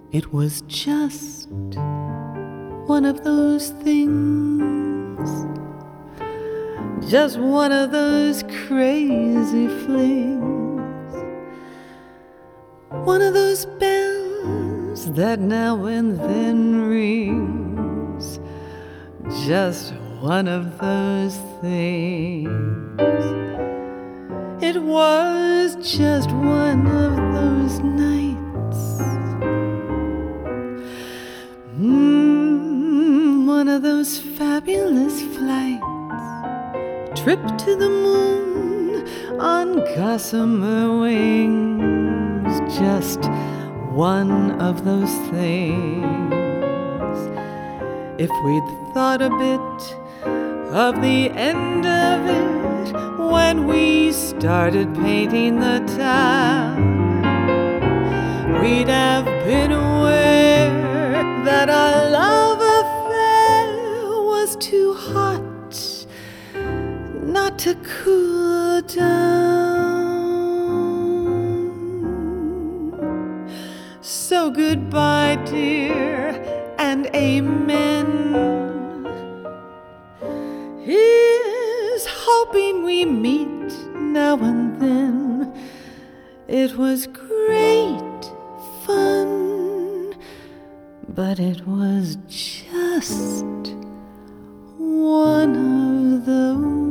It was just one of those things, just one of those crazy flings, one of those bells that now and then rings, just one of those things. It was just one of those nights, one of those fabulous flights, trip to the moon on gossamer wings, just one of those things. If we'd thought a bit of the end of it when we started painting the town, we'd have been aware that our love affair was too hot not to cool down. So goodbye, dear, and amen. Here's hoping we meet now and then. It was great fun, but it was just one of those